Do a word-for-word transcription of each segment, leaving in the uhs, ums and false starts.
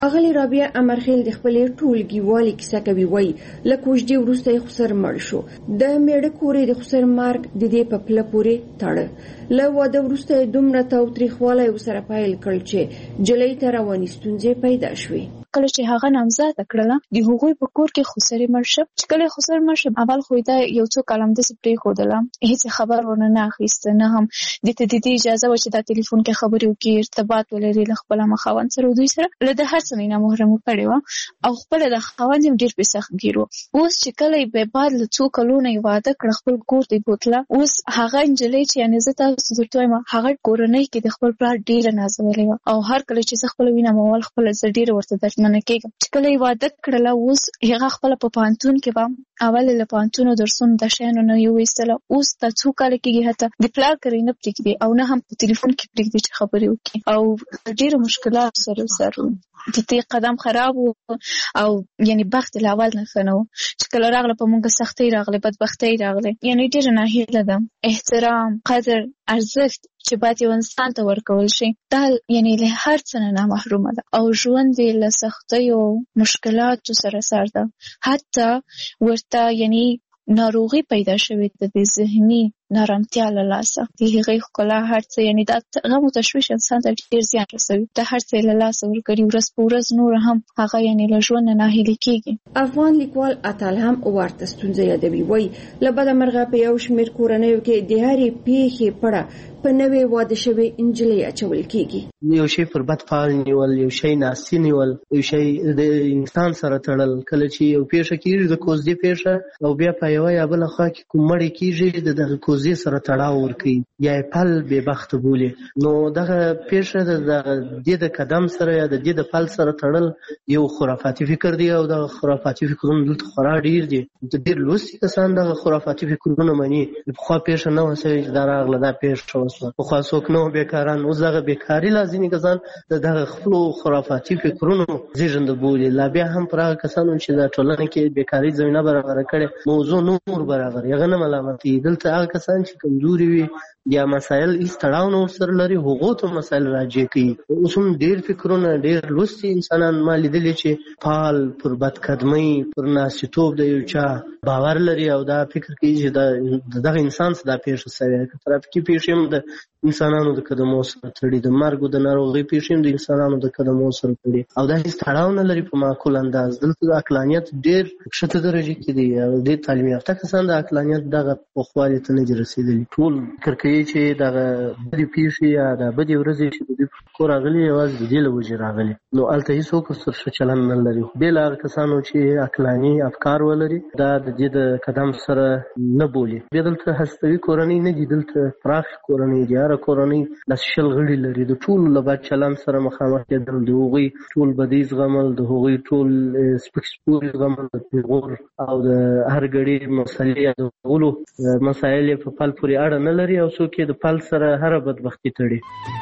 اغلی رابعه امرخیل د خپلې ټولګیوالې کیسه کوي. وایي له کوژدې وروسته یې خسر مړ شو. د میړه کورې د خسر مرګ د دې په پله پورې تړه. له واده وروسته یې دومره تاوتریخوالی ورسره پیل کړ چې جلۍ ته رواني ستونزې پیدا شوې. کله چې هغه نامزاده کړله د هغوی په کور کې خسرې مړ شو. چې کله یې خسر مړ شو اول خو یې دا یو څو کاله همداسې پرېښودله، هېڅ خبر ورنه نه اخیسته، نه هم دې ته د دې اجازه وه چې دا تلیفون کې خبرې وکړي، ارتباط ولري له خپله خاوند سره. دوی سره له ده هر څه نه نامحرمه کړې وه او خپله د خاوند هم ډېر پرې سختګیر و. اوس چې کله یې به بعد له څو کلونو یې واده کړه، خپل کور ته یې بوتله. اوس هغه نجلۍ چې یعنې زه تاسو درته وایم هغه کورنۍ کې د خپل پلار ډېره نازولې وه او هر کله چې زه خپله وینم اول خپله زه ډېره ورته دردمنه کېږم. چې کله یې واده کړله اوس هغه خپله په پوهنتون کې به اول یې له پوهنتونو درسونو د شیانو نه یې وایستله. اوس دا څو کاله کېږي حتی د پلار کری نه پرېږدي او نه هم په تلیفون کې پرېږدي چې خبرې وکړي او ډېرو مشکلاتو سره سر د دې قدم خراب و او یعنی بخت له اول نه ښه نه و. چې کله راغله په موږ سختۍ راغله، بدبختۍ راغله، یعنی ډېره ناهیله ده. احترام، قدر، ارزښت چې باید یو انسان ته ورکول شي دا یعنی له هر څه نه نامحرومه ده او ژوند یې له سختیو مشکلاتو سره سر ده. حتی ورته یعنی ناروغي پیدا شوې ده د ذهني نارامتیا له لاسه. د هغې ښکلا هر څه یعنی دا غم او تشویش انسان ته ډېر زیان رسوي. دا هر څه یې له لاسه ورکړي. ورځ په ورځ نور هم هغه یعنی له ژوند نه ناهیلي کېږي. افغان لیکوال اتل هم ورته ستونزه یادوي. وایي له بده مرغه په یو شمېر کورنیو کې د هرې پیښې پړه په نوې واده شوې نجلۍ اچول کېږي. یو شی پر بد فعال نیول، یو شی ناسي نیول، یو شی د انسان سره تړل. کله چې یو پیښه کېږي د کوزدې پیښه او بیا په یوه یا بله خوا کې کوم مړی کېږي د دغه کوزدې سره تړاو ورکوي یا یې پل بې بخته بولي. نو دغه پیښه د دې د قدم سره یا د دې د پل سره تړل یو خرافاتي فکر دی او دغه خرافاتي فکرونه دلته خورا ډېر دي. ډېر لوستي کسان دغه خرافاتي فکرونه مني. پخوا پیښه نه وه سوې چې دا راغله دا پیښه وسوه، پخوا څوک نه وو بېکاران. اوس دغه بېکاري لازمي کسان د دغه خپلو خرافاتي فکرونو زېږنده بولي. لا بیا هم پر هغه کسانو چې د ټولنه کې بېکاري زمینه برابره کړې موضوع نور برابر هغه نه ملامتېږي. دلته هغه کسان چې کمزوري وي یا مسایل هېڅ تړاو نه ورسره لري هغو ته مسایل راجع کوي. اوس هم ډېر فکرونه ډېر لوستي انسانان ما لیدلي چې فعال پر بدقدمۍ پر ناسیتوب د یو چا باور لري او دا فکر کوي چې د دغه انسان څه دا پیښه سوې. که ترافیکي پیښې هم د انسانانو د قدمو سره تړي، د مرګ او د ناروغۍ پیښې هم د انسانانو د قدمو سره تړي او دا هېڅ تړاو نه لري په معقول انداز. دلته د عقلانیت ډېر ښکته درجې کې دی او ډېر تعلیم یافته کسان د عقلانیت دغه پوخوالي ته نه دي رسېدلي. ټول فکر کوي چې دغه بدې پیښې یا د بدې ورځې چې د دوی په کور راغلي یوازې د دې له وجې راغلي. نو هلته هېڅوک ورسره ښه چلند نه لري. بې له هغه کسانو چې عقلاني افکار ولري دا د دې د قدم سره نه بولي. بیا دلته هستوي کورنۍ نه دي، دلته پراخې کورنۍ دي. هره کورنۍ داسې شل غړي لري. د ټولو له بد چلند سره مخامخ کېدل، د هغوی ټول بدۍ زغمل، د هغوی ټول سپک سپوري زغمل، د پیغور او د هر ګړي مسلې یادولو مسایل یې په پل پورې اړه نه لري او څوک یې د پل سره هره بدبختي تړي.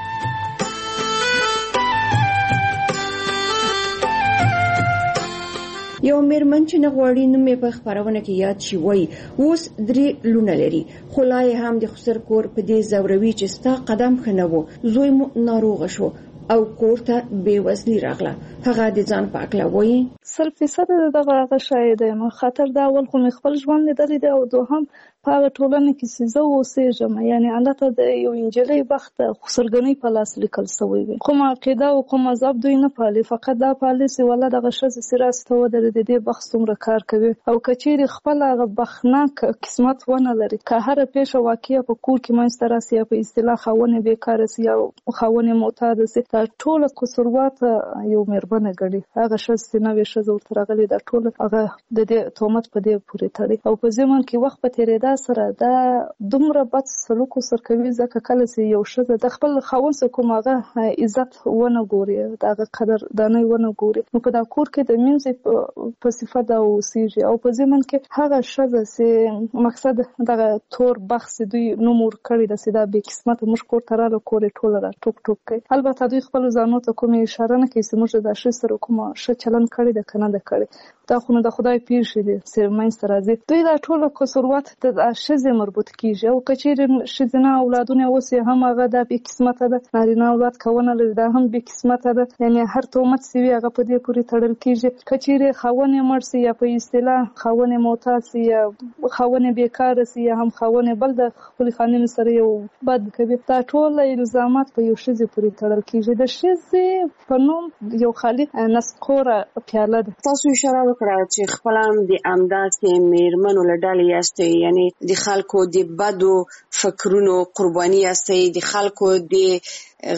یو میرمن چې نه غواړي نوم یې په خپرونه کې یاد شي وایي اوس درې لونه لري خو لا یې هم د خسر کور په دې ځوروي چې ستا قدم ښه نه و، زوی مو ناروغه شو او کور ته بې وزلي راغله. هغه د ځان په هکله وایي سل فیصده دغه هغه شاید یم. خطر دا اول خو مې خپل ژوند لیدلی دی او دوهم په هغه ټولنه کې چې زه اوسېږم یعنې هلته د یو نجلۍ بخت د خسرګنۍ په لاس لیکل سوی وي. کومه عقیده او کوم مذهب دوی نه پالي، فقط دا پالي چې والله دغه ښځې چې راسته ودرېدې د دې بخت څومره کار کوي او که چیرې خپل هغه بختناک قسمت ونه لري، که هره پیښه واقعه په کور کې منځته راسي یا په اصطلاح خاوند یې بېکاره سي یا خاوند یې معتاده سي، دا ټوله قصوروات یو مېرمنه ګڼي. هغه ښځه چې نوې ښځه ورته راغلې دا ټوله هغه د دې تهمت په دې پورې تړي او په ضمن کې وخت په تېرېدا سره دا دومره بد سلوک ورسره کوي ځکه کله چې یو ښځه د خپل خاوند څخه کوم هغه عزت ونه ګوري، د هغه قدردانۍ ونه ګوري، نو په دا کور کې د مینځې په صفت دا اوسېږي او په ضمن کې هغه ښځه چې مقصد دغه تور بخت چې دوی نوم ورکړی ده چې دا بې قسمته موږ کور ته راغله کور یې ټوله را ټوک ټوک کوي. البته دوی خپلو ځانو ته کومې اشاره نه کوي چې موږ د دا ښځې سره کومه ښه چلند کړی ده که نه ده کړی. دا خو نو د خدای پېښې دي چې منځته راځي. دوی دا ټوله قصوروات د ښځې مربوط کیږي او که چیرې ښځینه اولادونه اوس یې هم هغه دا بې قسمته ده، نارینه اولاد کونه لري دا هم بې قسمته ده، یعنې هر تهمت چې وي هغه په دې پورې تړل کیږي. که چیرې خاوند یې مړ سي یا په اصطلاح خاوند یې معتاد سي یا خاوند یې بېکاره سي یا هم خاوند یې بل د خپلې خانمې سره یو بد کوي، دا ټول الزامات په یو ښځې پورې تړل کیږي. د ښځې په نوم یو خالي نسخوره پیاله ده. تاسو اشاره وکړه چې خپل هم د همداسې مېرمنو له ډلې یاستئ، یعنې د خلکو د بدو فکرونو قرباني یاستئ، د خلکو د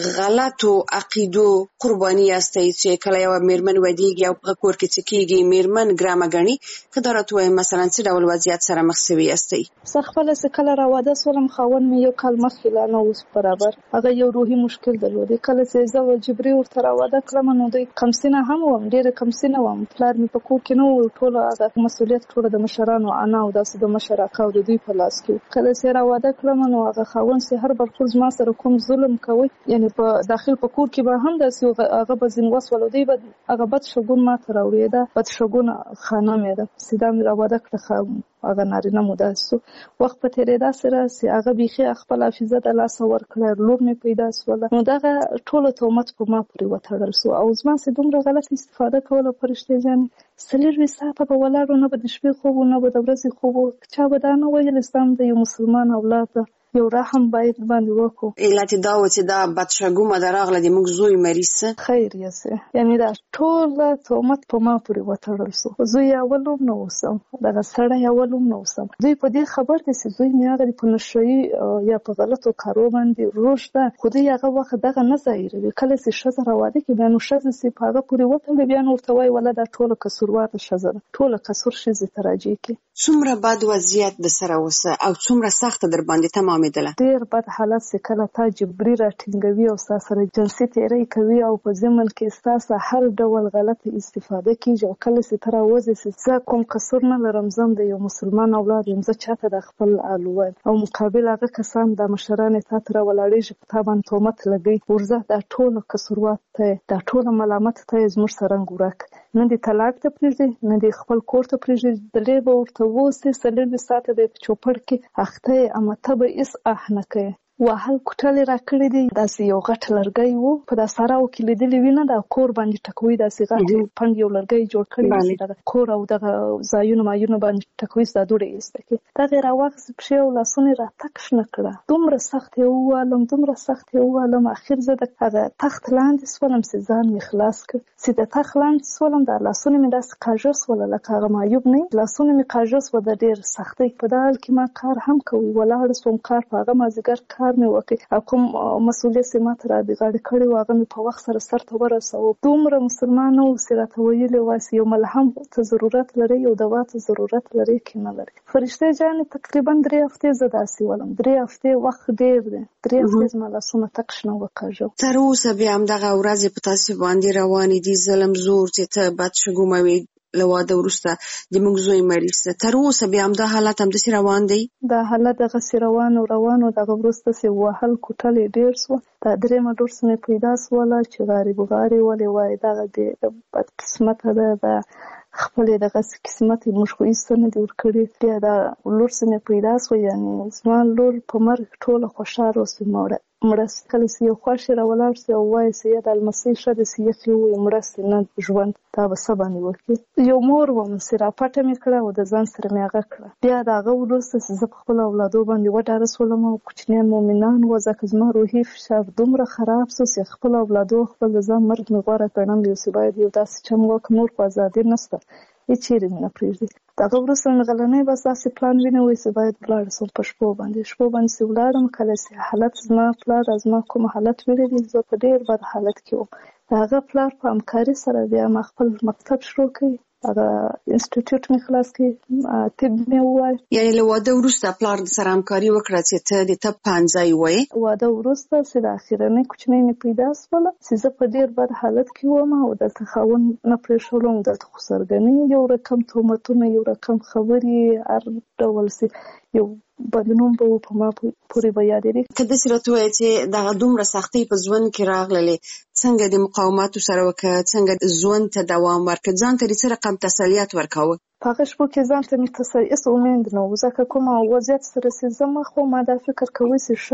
غلطو عقیدو قرباني یاستئ چې کله یو مېرمن ودیږي او په کور کې څه کېږي مېرمن ګرامه ګڼي. که دا راته ووایئ مثلا څه ډول وضعیت سره مخ سوي یاستئ؟ زه خپله چې کله راواده شولم خاوند مې یو کال مخکې لا نه اوس برابر هغه یو روحي مشکل درلودی. کله چې زه جبري ورته راواده کړم نو دوی کمسینه هم وم، ډېره کمسینه وم، پلار مې په کور کې نه و، ټوله هغه مسؤلیت ټوله د مشرانو انا او داسې د مشر اکا او د دوی په لاس کې. کله چې راواده کړم نو هغه خاوند چې هر برخور زما سره کوم ظلم کوي، یعنې په داخل په کور کې به هم داسې هغه به ځین وسول او دوی به هغه بد شګون ما ته راوړي. دا بد شګونه خانم یې ده چې دا مې راواده کړه هغه نارینه مو داسې سو. وخت په تېرېدا سره چې هغه بیخي خپل حافظه د لاسه ورکړه، لور مې پیدا سوله، نو دغه ټوله تهمت په ما پورې وتړل سو او زما چې دومره غلط استفاده کوله فرشتې جانې څلېرویشت ساعته به ولاړو، نه به د شپې خوب و نه به د ورځې خوب و. چا به دا نه ویل اسلام د یو مسلمان اولاد ده، یو رحم باید باندې وکړو. علت دا و چې دا بدشګومه ده راغله د موږ زوی مریض څه خیر یې څه، یعنې دا ټوله تهمت په ما پورې وتړل سو. زوی یې اول هم نه اوسم، دغه سړی اول هم نه اوسم. دوی په دې خبر دي چې زوی مې هغه په نشهیي یا په غلطو کارو باندې روش ده، خو دوی هغه وخت دغه نه ظاهروي. کله چې ښځه راواده کړي بیا نو ښځه چې په هغه پورې وتړي بیا نو ورته وایي وله دا ټوله قصورواره ښځه ده، ټوله قصور ښځې ته راجع کړي. څومره بد وضعیت د سره اوسه او څومره سخته در باندې تمامېدله؟ ډېر بد حالت چې کله تا جبري راټینګوي او ستا سره جنسي تېری کوي او په ضمن کې ستا څخه هر ډول غلطه استفاده کېږي او کله چې ته راوځې چې زه کوم قصور نه لرم، زه د یو مسلمان اولاد یم، زه چاته د خپل آل وایم او مقابل هغه کسان دا مشران یې تا ته راولاړېږي په تا باندې تهمت لګوي، ورځه دا ټوله قصوروات ته دا ټوله ملامت ته یې زموږ سره رنګ ورک، نه دې طلاق ته پرېږدي نه دې خپل کور ته پرېږدي، دلې به ورته اوسې څلېرویشت ساعته به یې په چوپړ کې اخته یې، اما ته به هېڅ اح نه کوې. وهل کوټلې راکړې دي، داسې یو غټ لرګی و په دا سراو کې لیدلې وي نه، دا کور باندې ټکوي، داسې غټ پنډ یو لرګی جوړ کړی دغه کور او دغه ځایونو مایونو باندې ټکوي، دا دوړې یې ایسته کړي. دغه یې راواخیستې پښې او لاسونه یې راتک شنه کړه، دومره سخت یې ووهلم دومره سخت یې ووهلم، اخر زه د هغه تخت لاندې سولم چې ځان مې خلاص کړ. چې د تخت لاندې سولم دا لاسونه مې داسې کاږه سوله لکه هغه معیوب نه، لاسونه مې کاږه سوه د ډېر سختۍ په دا حال کې ما کار هم کوي، ولاړه سوم کار په هغه مازدیګر کار مې وکړ او کوم مسؤلیت چې ما ته را بېغاړې کړی و هغه مې په وخت سره سرته ورسوه. دومره مسلمان نه و چې راته ویلي وای چې یو ملهم ته ضرورت لري، یو دوا ته ضرورت لري کې نه لري. فرشتې جانې تقریبا درې هفتې زه داسې ولم، درې هفتې وخت ډېر دی، درې هفتې زما لاسونه تک شنه وکاږه. تر اوسه بیا همدغه ورځې په تاسې باندې روانې دي، ظلم زور چې ته بدشګومه وې له واده وروسته د موږ زوی مریض ده، تر اوسه بیا همدا حالت همداسې روان دی؟ دا حالت دغسې روان او روان و. دغه وروسته چې وهل کوټل یې ډېر سوه، دا درېیمه لور چې مې پیدا سوله چې غارې بغارې ولې وایي دغه د بد قسمته ده، دا خپلې دغسې قسمت یې موږ خو هېڅ نه دي ورکړي. بیا دا لور چې مې پیدا سوه یعنې زما لور په مرګ ټوله خوشحاله اوسه مړه مړه سي. کله چې یو خوښ یې راولاړ سي او وایي چې یا د المسۍ ښه ده چې یخې ووایي مړه سي، نه ژوند دا به څه باندې وکړي. یو مور وم چې راپټه مې کړه او د ځان سره مې هغه کړه. بیا د هغه وروسته چې زه په خپلو اولادو باندې وډاره سولم او کوچنیان مؤمنان وه، ځکه زما روحي فشار دومره خراب سو چې خپلو اولادو خپل د ځان مرګ مې غوره ګڼم، یو چې باید یو داسې چم وکړم، نور خو ازادي نشته، هېڅ چېرې مې نه پرېږدي. دغه وروسته مې غلنۍ بس داسې پلان ونیوی چې باید ولاړه شم په شپو باندې شپو باندې چې ولاړم. کله چې حالت زما پلار زما کوم حالت ولیدی، زه په ډېر بد حالت کې وم. د هغه پلار په همکاري سره بیا ما خپل مکتب شروع کړی، هغه انسټیټیوټ مې خلاص کړی، طب مې ووایه. یعنې له واده وروسته پلار سره همکاري وکړه چې ته د طب پوهنځی ووایې؟ واده وروسته چې د اخرنۍ کوچنۍ مې پیدا سوله چې زه په ډېر بد حالت کې وم او دلته خاوند نه پرېښولم، دلته خو سرګنۍ، یو رقم تهمتونه، یو رقم خبرې، هر ډول چې یو بدلون به په ما پورې به یادېږي. که داسې راته ووایې چې دغه دومره سختۍ په ژوند کې راغللې، څنګه د مقاوماتو سره وکړه، څنګه ژوند ته دوام ورکړه، ځان ته څه رقم تسلیت ورکاوه؟ په هغه شپو کې ځان ته مې تسل هېڅ امید نه و، ځکه کوم وضعیت سره چې زه مخ وم ما دا فکر کوي چې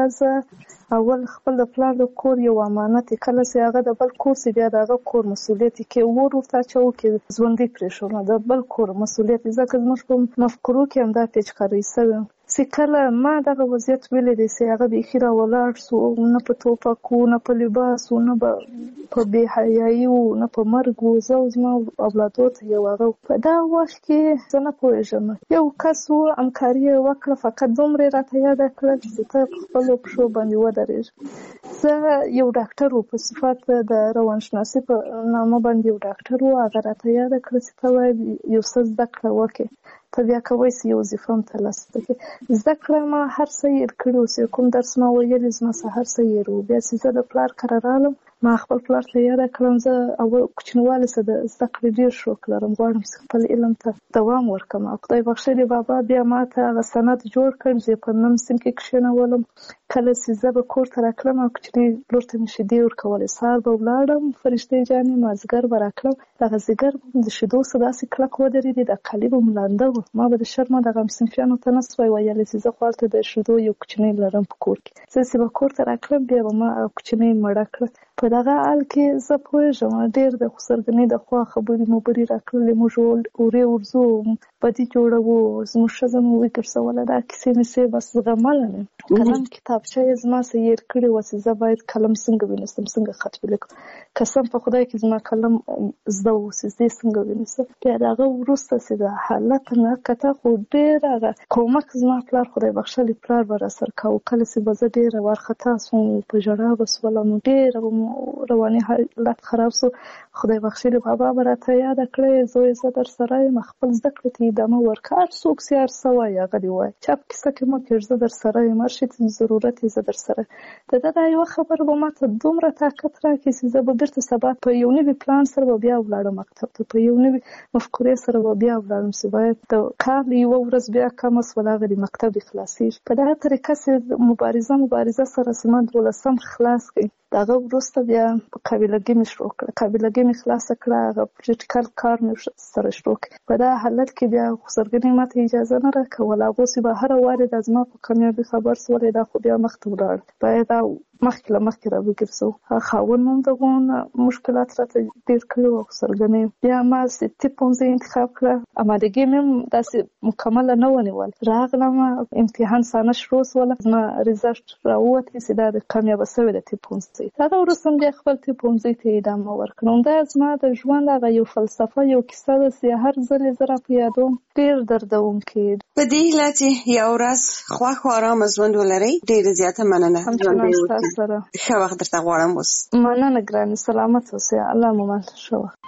ښځه اول خپل د پلار د کور یو امانت یې، کله چې هغه د بل کور شي بیا د هغه کور مسؤلیت یې کې ور ورته اچوو کې ژوندی پرېښودله د بل کور مسؤلیت یې، ځکه زموږ په مفکورو کې همدا پیچکارۍ شوې چې کله ما دغه وضعیت ولیدی چې هغه بیخي راولاړ سو، نه په ټوپک و، نه په لباس و، نه په بې حیایي و، نه په مرګ و، زه او زما اولادو ته یو هغه په دغه وخت کې زه نه پوهېږم، یو کس و همکاري یې وکړه، فقط دومره یې راته یاده کړه چې ته په خپلو پښو باندې ودرېږه. زه یو ډاکټر و په صفت د روانشناسي په نامه باندې یو ډاکټر و، هغه راته یاده کړه چې ته باید یو څه زده کړه وکړې، ته بیا کولی شې یو وظیفه هم ترلاسه کړې. زده کړه ما هر څه هېر کړي و چې کوم درس ما ویلي زما څه هر څه هېر و. بیا چې زه د پلار کره رالم ما خپل پلار ته یاده کړم زه اول کوچنیوالي څه د زده کړې ډېر شوق لرم، غواړم چې خپل علم ته دوام ورکړم. خدای بخښلي بابا بیا ما ته هغه سند جوړ کړ چې په نهم صنف کې کښېنولم. کله چې زه به کور ته راتلم او کوچنۍ لور ته مې شیدې ورکولې، سهار به ولاړم فرشتې جانې مازدیګر به راکړم، دغه ځیګر به د شیدو څه داسې کلک ودرېدې د کالي به م لانده و. ما به د شرمه دغه صنفیانو ته نه سوای ویلی چې زه خو هلته د شیدو یو کوچنۍ لرم په کور کې. زه چې به کور ته راتلم بیا به ما کوچنۍ مړه کړه. په دغه حال کې زه پوهېږم ډېر د خسرګنۍ د خوا خبرې مبرې راکړلې، موږ اورې ورځو بدي جوړوو، زموږ ښځه مو وګرځوله، دا کیسې مې بس زغمله مې. قلم کتابچه یې زما څه هېر کړې وه چې زه باید قلم څنګه ونیسم، څنګه خط ولیکم. قسم په خدای کې زما قلم زده و چې زه یې څنګه ونیسم. بیا د هغه وروسته چې د حالت نه کته خو ډېر هغه کومک زما پلار خدای بخښلي پلار به راسره کوو. کله چې به زه ډېره وارخطا سوم په ژړا به سولم، ډېره رواني حالت خراب سو، خدای بخښلي بابا به راته یاده کړی زوی زه در سره یم، خپل زده کړې ته ادامه ورکړه، هر څوک چې هر څه وایي هغه دې وایي، چا په کیسه کې مه کېږ، زه در سره یم، هر شي ته ضرورت یې زه در سره. د ده دا یوه خبره به ما ته دومره طاقت راکړي چې زه به بېرته سبا په یو نوي پلان سره به بیا ولاړم مکتب ته، په یو نوي مفکورې سره به بیا ولاړم چې باید د کال یوه ورځ بیا کمه شوله هغه د مکتب خلاصېږي. په دغه طریقه چې مبارزه مبارزه سره چې ما دولسم خلاص کړي، د هغه وروسته بیا په قابلګي مې شروع کړه، قابلګي مې خلاصه کړه، هغه پریکټیکل کار مې سره شروع کړ. په دغه حالت کې بیا خسرګنۍ ما ته اجازه نه راکوله، هغوی به هره وارې د زما په کامیابي خبر شولې، دا خو بیا مخته ولاړ، باید دا مخکې له مخکې را وګرځو. هغه خاوند مو هم دغه مشکلات راته ډېر کړي وو خسرګنۍ. بیا ما طب پوهنځۍ انتخاب کړه، امادګي مې هم داسې مکمله نه ونیول، راغلم امتحان سانه شروع شوله، زما رزلټ راووتې چې دا د کامیابه شوې ده طب پوهنځۍ. هغه وروسته بیا خپل طب پوهنځۍ ته ادامه ورکړم. دا زما د ژوند هغه یو فلسفه یو کیسه ده چې هر ځل یې زه راپه یادوم ډېر دردونکی. په دې هیله چې یو ورځ خوښ او ارامه ژوند ولرئ. ډېره زیاته مننه. سره ښه وخت درته غواړم. اوس مننه ګرانې، سلامت اوسئ، الله مو مل ښه وخت.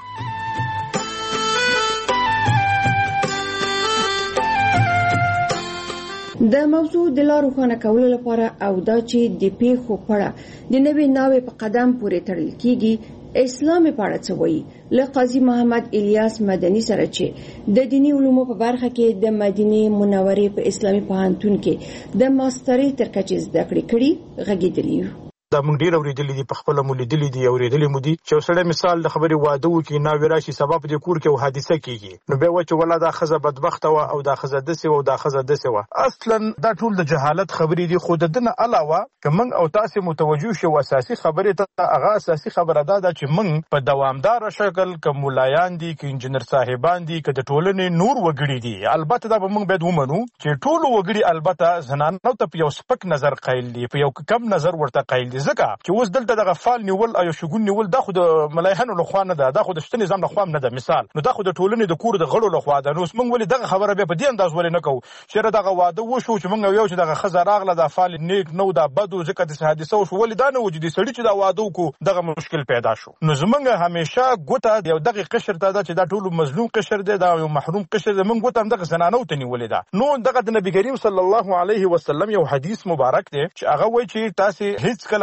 د موضوع د لا روښانه کولو لپاره او دا چې د پیښو په اړه د نوې ناوې په قدم پورې تړل کیږي، اسلام په اړه څه وایي، له قاضي محمد الیاس مدني سره چې د دیني علومو په برخه کې د مدینې منورې په اسلامي پوهنتون کې د ماسترۍ تر کچې زده کړې کړي غږېدلي یو. دا موږ ډېر اورېدلي دي، په خپله مو لیدلي دي، اورېدلي مو دي چې یو سړی مثال د خبرې واده وکړي، ناوې راشي، سبا په دې کور کې یو حادثه کېږي، نو بیا وایي چې والله دا ښځه بدبخته وه او دا ښځه داسې وه او دا ښځه داسې وه. اصلا دا ټول د جهالت خبرې دي. خو د ده نه علاوه که موږ او تاسې متوجه شو اساسي خبرې ته، هغه اساسي خبره دا ده چې موږ په دوامداره شکل که ملایان دي، که انجینر صاحبان دي، که د ټولنې نور وګړي دي، البته دا به موږ باید ومنو چې ټولو وګړي البته زنانو ته په یو سپک نظر قایل دي، په یو کم نظر ورته قایل دي، ځکه چې اوس دلته دغه فال نیول او شګون نیول دا خو د ملایحانو لخوا نه ده، دا خو د شته نظام لخوا نه ده، مثال نو دا خو د ټولنې د کور د غړو لخوا ده. نو اوس موږ ولې دغه خبره بیا په دې انداز ولې نه کوو چې دغه واده وشو چې موږ یو چې دغه ښځه راغله دا فال نیک نه و، دا بد و، ځکه داسې حادثه وشو، ولې دا نه و چې د سړي چې دا واده وکړو دغه مشکل پیدا شو. نو زموږ همیشه ګوته یو دغه قشر ته ده چې دا ټول مظلوم قشر دی، دا یو محروم قشر دی، موږ ګوته همدغه زنانو ته نیولې ده. نو دغه د نبي کریم صلی الله علیه وسلم یو حدیث مبارک دی چې هغه وایي چې تاسې هیڅ کله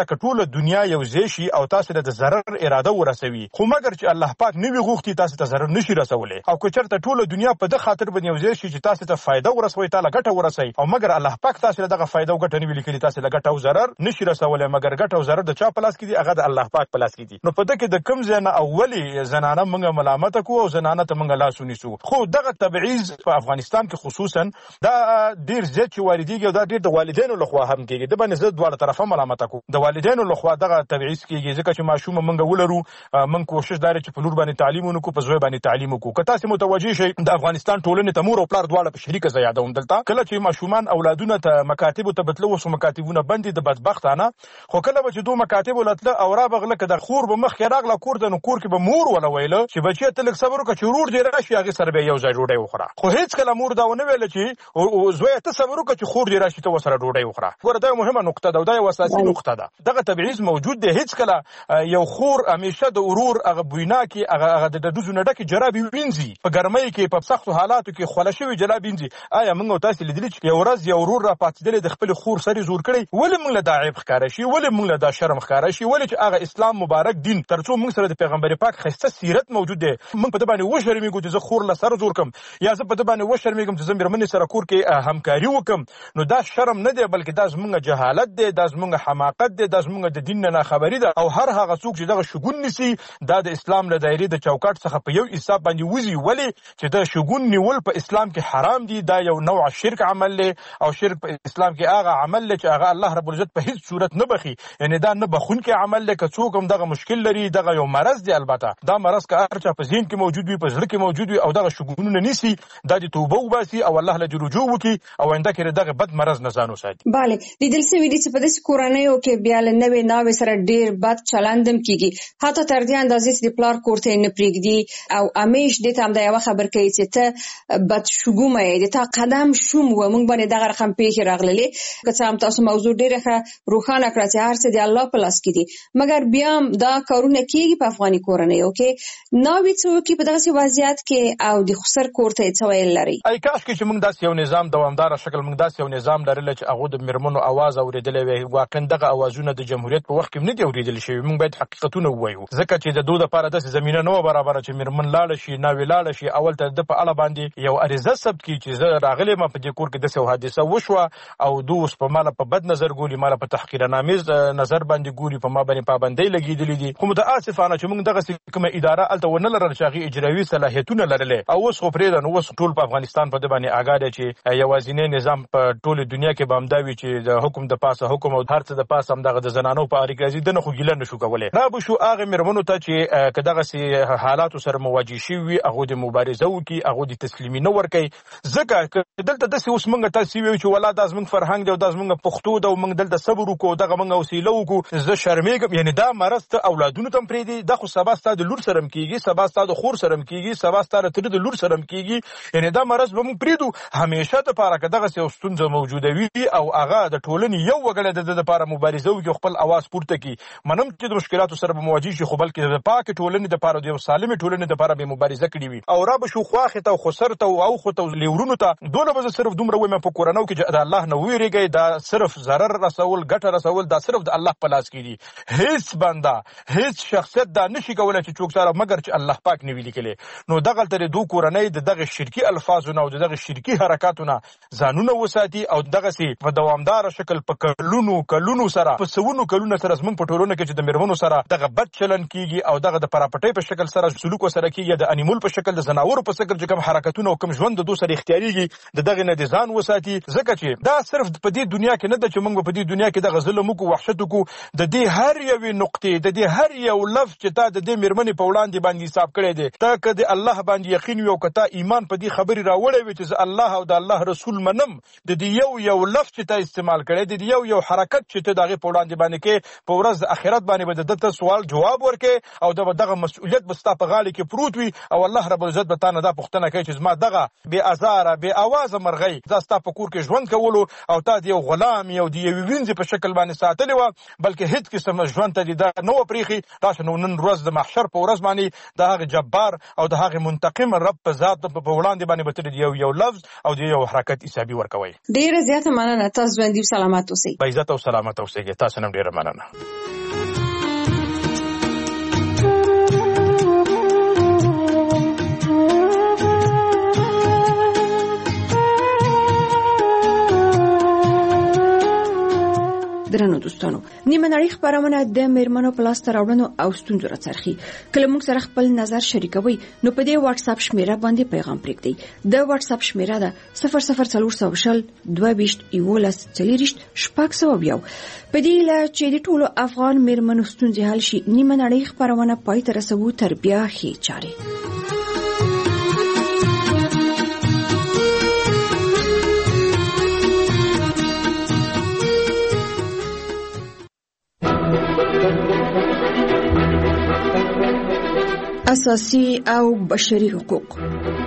کټوله دنیا یو ځای شي او تاسو د ضرر اراده ورسوي خو مګر چې الله پاک نوی غوښتي تاسو ته ضرر نشي رسولای او که چېرته ټوله دنیا په د خاطر باندې یو ځای شي چې تاسو ته فایده ورسوي تعالی ګټه ورسوي او مګر الله پاک تاسو له دغه فایده او ګټه نوی لیکلي تاسو له ګټه او ضرر نشي رسولای مګر ګټه او ضرر د چا په لاس کې دي هغه د الله پاک په لاس کې دي. نو په دغه د کم ځای نه اولی زنانه موږ ملامت کو او زنانه ته موږ لاس ونیسو خو دغه تبعیض په افغانستان کې خصوصا دا ډیر زیات چې واردېږي او دا ډیر د والدینو لخوا هم کېږي د باندې زه دواړه طرفه ملامت کو د والدینو لخوا دغه تبعیض کېږي ځکه چې ماشوم موږ ولرو موږ کوشش دار چې په لور باندې تعلیم ونکو په زوی باندې تعلیم وکړو که تاسو متوجي شئ د افغانستان ټولنې ته مور او پلار دواړه په شریکه زیاده دلته کله چې ماشومان اولادونه ته مکاتب ته بتلو وسو مکاتبونه بندي د بدبختانه خو کله به چې دوه مکاتب ولتله او را بغله که د خور به مخ کې راغله کور ته نو کور کې به مور ولا ویله چې بچی ته لږ صبر وکړه چې ورور دې راشي هغه سره به یو ځای ډوډۍ وخوره خو هیڅ کله مور دا ونه ویل چې زوی ته صبر وکړه چې خور دې راشي ته وسره ډوډۍ وخوره ګوره دا مهمه نقطه ده او دا یو اساسي نقطه ده دغه تبعیض موجود دی هیڅ کله یو خور همیشه د ورور هغه بوینا کې هغه د دوزو نه ډکې جرابې وینځي په ګرمۍ کې په سختو حالاتو کې خوله شوي جرابې وینځي آیا موږ تاسو لیدلي چې یو ورځ یو ورور را پاتېدلی د خپل خور سره زور کړی ولې موږ له دا عیب ښکاره شي ولې موږ له دا شرم ښکاره شي ولې چې هغه اسلام مبارک دین تر څو موږ سره د پیغمبر پاک ښایسته سیرت موجود دی موږ په دې باندې وشرمېږو چې زه خور له سره زور کړم یا زه په دې باندې وشرمېږم چې زه مېرمنې سره کور کې همکاري وکړم نو دا شرم نه دی بلکې دا زموږ جهالت دی دا زموږ حماقت دی دا زموږ د دین نه ناخبري ده او هر هغه څوک چې دغه شګون نیسي دا د اسلام له دایرې د چوکاټ څخه په یو حساب باندې وځي ولې چې د شګون نیول په اسلام کې حرام دي دا یو نوع شرک عمل دی او شرک په اسلام کې هغه عمل دی چې هغه الله رب العزت په هیڅ صورت نه بخي یعنی دا نه بخونکی عمل دی که څوک هم دغه مشکل لري دغه یو مرض دی البته دا مرض که هر چا په ذهن کې موجود وي په زړه کې موجود وي او دغه شګونونه نیسي دا د توبه وباسي او الله له رجوع وکړي او آینده کې دغه بد مرض نه ځان وساتي. bale لیدل سوي دي چې په داسې کورنیو کې بیا له نوې ناوې سره ډیر بد چلندم کیږي حتی تر دې اندازې چې د پلار کور ته نه پرېږدي او امیش دې ته هم دا یو خبر کوي چې ته بد شګومه یې د تا قدم شوم و موږ باندې دغه رقم پیښې راغللې که څه هم تاسو موضوع ډیره ښه روښانه کړه چې هر څه د الله په لاس کې دي مګر بیا دا کارونه کیږي په افغاني کورنیو کې ناوې څوک په دغه وضعیت کې او د خسر کور ته څه ویل لري ای کاش کې چې موږ داسې یو نظام دوامدار شکل موږ داسې یو نظام لرل چې هغه د میرمنو आवाज اوریدلې وي واقعا دغه اوازونه د جمهوریت په وخت کې نه دی اوریدل شوی موږ باید حقیقتونه ووایو ځکه چې د دوه لپاره د زمينه نو برابر چې میرمن لاړ شي ناوې لاړ شي اول ته د په اړه باندې یو عریضه ثبت کی چې زه راغلی ما په دې کور کې د څه حادثه وشوه او دوی په مال په بد نظر ګوري مال په تحقیرنامې نظر باندې ګوري په ما باندې پابندۍ لګیدلې دي خو متاسفانه چې موږ دغه کومه اداره الته ونه لرل چې هغه اجرایي صلاحیتونه لرلې او اوس خو پرې نو اوس ټول په افغانستان په دې باندې آګاده چې یوازینی نظام په ټوله دنیا کې بامداوي چې د حکم د پاسه حکم او هر څه د پاسه هم دغه د زنانو په اړه راځي دنه خو ګیله نشو کولای را به شو هغه مرمنو ته چې کداغه سي حالات سره مواجه شي وي هغه د مبارزه وکي هغه د تسلیمي نه ور کوي ځکه دلته د اوس موږ تاسو ویو چې ولا د زمنګ فرهنګ دی او د زمنګ پښتو دی او موږ دلته صبر وکړو دغه موږ وسیله وکړو زه شرمېږم یعنی دا مرض ته اولادونو تم پرې دي د خو سبا ستاسو د لور سره کیږي سبا ستاسو د خور سره کیږي سبا ستاسو تر د لور سره کیږي یعنی دا مرض به موږ پریدو همیشه ته پاره کداغه سي ستونزه موجوده وي او هغه د ټولنې یو وګړه د لپاره مبارزه وکړي خپل आवाज پورته کړي منم چې د مشکلاتو سره مواجه شي خو بلکې د پاک ټولنې د لپاره د سالمه ټولنې د لپاره به مبارزه کړي وي او را به شو خواخه ته خسر ته او خو ته لیورونو ته دوله به صرف دومره وې په کورانو کې د الله نه ویریږي دا صرف ضرر رسول ګټه رسول دا صرف د الله په لاس کې دي هیڅ بنده هیڅ شخصیت دا نشي کولای چې څوک سره مگر چې الله پاک نه ویلي کړي نو دغه تر دوه کورنۍ دغه شرکی الفاظونه او دغه شرکی حرکتونه ځانونه وساتي او دغه سي په دوامدار شکل په کلونو کلونو سره په سونو کلونو سره زمنګ په ټولنه کې چې د مرمنو سره دغه بد چلن کیږي او دغه د پراپټۍ په شکل سره سلوک سره کیږي د انیمول په شکل د زناورو په شکل چې کوم حرکتونه او کوم ژوند د دوه سره اختیاريږي د دغه نه د ځان وساتي ځکه چې دا صرف په دې دنیا کې نه د چې موږ په دې دنیا کې دغه ظلم او وحشت کو د دې هر یو نقطې د دې هر یو لفظ چې تا د دې مرمنې په وړاندې باندې حساب کړی دی تا کده الله باندې یقین یو کته ایمان په دې خبري راوړی وي چې الله او د الله رسول منم د دې یو یو لفظ چې تا استعمال کړی دی یو یو حرکت چې ته دغه په وړاندې باندې کې په ورځ د آخرت باندې به د سوال جواب ورکې او دغه مسؤلیت به ستا په غاړه کې پروت وي او الله رب العزت به تا نه دا پوښتنه کوي چې زما دغه بے ازاره بے आवाज مرغۍ دا ستا په کور کې ژوند کولو او تا د یو غلام یو دی یو وینځ په شکل باندې ساتلی و بلکې هیڅ قسم ژوند ته دا نو پریخي دا شنو نن ورځ د محشر په ورځ باندې د هغه جبار او د هغه منتقم رب په ذات په وړاندې باندې به تر یو یو لفظ او د یو حرکت حسابي ورکوي. ډیره زیاته مننه تاسو باندې سلامات اوسئ. با عزت او سلامت اوسئ. تاسو تاسو نن ډیره مننه. درنو دوستانو، نیمه نړۍ خبرونه د میرمنو په لاس راوړنو او ستونزو راڅرخي. کله موږ سره خپل نظر شریکوي نو په دې واتس اپ شمیره باندې پیغام پرېږدئ. د واتس اپ شمیره ده صفر صفر څلور شل دوه ویشت یولس څلوېښت شپږ سوه یو. په دې هیله چې د ټولو افغان میرمنو ستونزې حل شي، نیمه نړۍ خبرونه پای ته رسوو تر بیا ښې چارې. اساسي او بشري حقوق.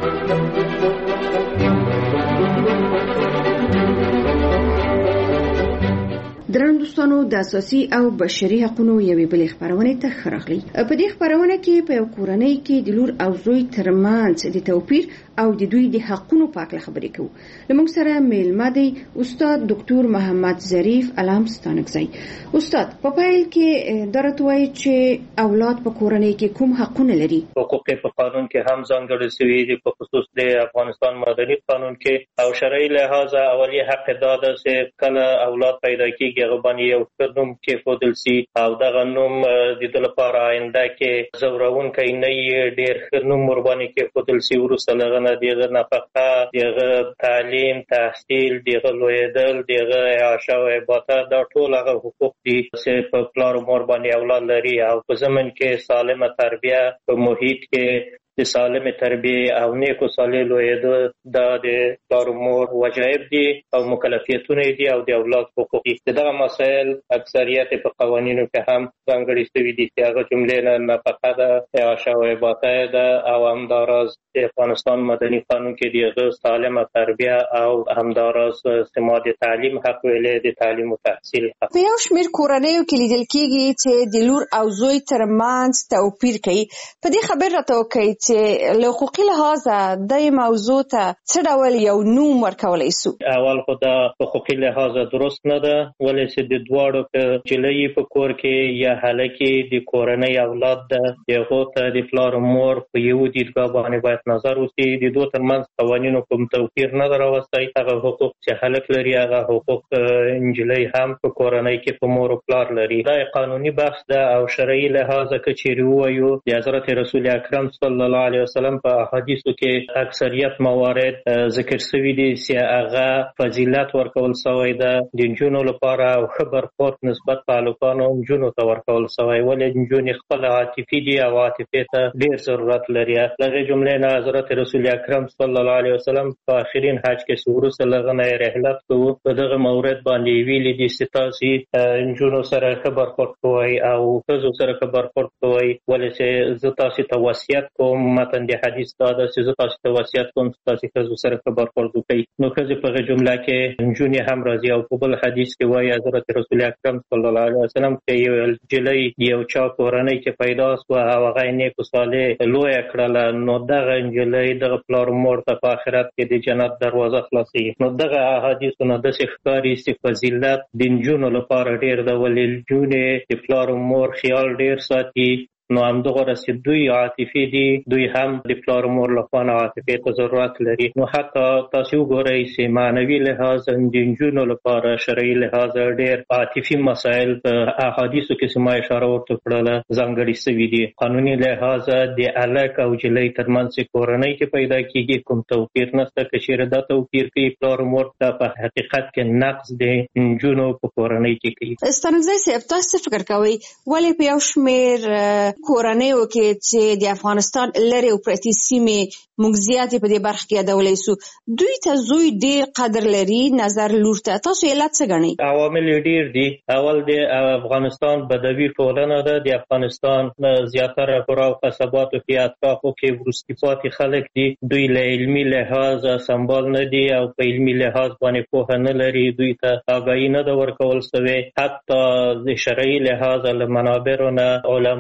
درنو دوستانو، د اساسي او بشري حقوقو یوې بلې خبرونه ته ښه راغلی. په دې خبرونه کې په یو کورنۍ کې د لور او زوی ترمنځ د توپیر او د دوی د حقوقو په اړه خبرې کوو. لمونږ سره میلمه دی استاد ډاکټر محمد ظریف علام ستانکزی. استاد، په پیل کې درته وایي چې اولاد په کورنۍ کې کوم حقونه لري؟ حقوق په قانون کې هم ځانګړي شوي دي، په خصوص د افغانستان مدني قانون کې، او شرعي لحاظ اولی حق دا ده چې کله اولاد پیدا کېږي هغه باندې یو ښه نوم کېښودل سي او دغه نوم د ده لپاره آینده کې ځورونکی نه وي، ډېر ښه نوم ورباندې کېښودل سي. وروسته له هغه نه د هغه نفقه، د هغه تعلیم، تحصیل، د هغه لویېدل، د هغه اعاشه او عبادت، دا ټول هغه حقوق دي چې په پلار او مور باندې اولاد لري. او په ضمن کې سالمه تربیه، په محیط کې د سالمې تربیه او نیکو صالح لویېدل، دا د پلار او مور وجایب دي او مکلفیتونه دي او د اولاد حقوق دي. دغه مسایل اکثریت په قوانینو کې هم ځانګړي شوي دي چې هغه جملې نه نفقه ده، اعاشه او عبادت ده، او همداراز د افغانستان مدني قانون کې د هغه سالمه تربیه او همداراز سما د تعلیم حق ویلې، د تعلیم او تحصیل حق. په یو شمېر کورنیو کې لیدل کېږي چې د لور او زوی ترمنځ توپیر کوي. په دې خبر راته وکړئ چې له حقوقي لحاظه د موضوع ته څه ډول یو نوم ورکولی سو؟ اول خو دا حقوقي لحاظه درست نه ده، ولې چې د دواړو که جلۍ په کور کې یا هلکې د کورنۍ اولاد ده، د هغو ته د پلار او مور په یو دیدګاه باندې باید نظر وشي. د دوی ترمنځ قوانینو کوم توپیر نه ده راوستی. هغه حقوق چې هلک لري هغه حقوق نجلۍ هم په کورنۍ کې په مور او پلار لري. دا قانوني بحث ده او شرعي لحاظه که چیرې ووایو، د حضرت رسول اکرم صلی الله علیه وسلم په احادیثو کې اکثریت موارد ذکر شوي دي چې هغه فضیلت ورکول شوی ده د نجونو لپاره او ښه برخورد نسبت تعلقانو نجونو ته ورکول شوی، ولې نجونې خپل عاطفي دي او عاطفې ته ډېر ضرورت لري. دغې جملې نه حضرت رسول اکرم صلی الله علیه وسلم په آخرین حج کې چې وروسته له هغه نه رحلت کوو، په دغه مورد باندې ویلي دي چې تاسې نجونو سره ښه برخورد کوئ او ښځو سره ښه برخورد کوئ، ولې چې زه تاسې ته وصیت کوم، متن د حدیث دا ده چې زه تاسو ته وصیت کوم چې تاسې ښځو سره ښه برخورد وکړئ. نو ښځې په هغه جمله کې نجونې هم راځي. او په بل حدیث کې وایي حضرت رسول اکرم صلی الله علیه وسلم چې یو نجلۍ یو چا کورنۍ کې پیدا سوه او هغه یې نیک و صالح لویه کړله، نو دغه نجلۍ دغه پلار مور ته په آخرت کې د جنت دروازه خلاصېږي. نو دغه احادیثو نه داسې ښکاري چې فضیلت د نجونو لپاره ډېر ده، ولې نجونې د پلار مور خیال ډېر ساتي. نو همدغه چې دوی عاطفي دي، دوی هم د پلار مور لخوا نه عاطفې ته ضرورت لري. نو حتی تاسو وګورئ چې معنوي لحاظ د نجونو لپاره شرعي لحاظ ډېر عاطفي مسایل په احادیثو کې چې ما اشاره ورته کړله ځانګړي شوي دي. قانوني لحاظ د هلک او نجلۍ ترمنځ چې کورنۍ کې پیدا کېږي کوم توپیر نشته. که چېرې دا توپیر کوي پلار مور ته، په حقیقت کې نقص د نجونو په کورنۍ کې کوي. ستانکزی صاحب، تاسو څه فکر کوئ ولې په یو شمېر کورنیو کې چې د افغانستان لرې او پرتې سیمې موږ زیاتې په دې برخه کې یادولی سو، دوی ته زوی ډېر قدر لري نظر لور ته، تاسو علت څه ګڼئ؟ عوامل یې ډېر دي. اول د افغانستان بدوي ټولنه ده. د افغانستان زیاتره قرا او قصباتو کې اطرافو کې وروستي پاتې خلک دي. دوی له علمي لحاظ سمبال نه دي او په علمي لحاظ باندې پوهه نه لري. دوی ته آګاهي نه ده ورکول شوې. حتی د شرعي لحاظ له منابرو نه علما و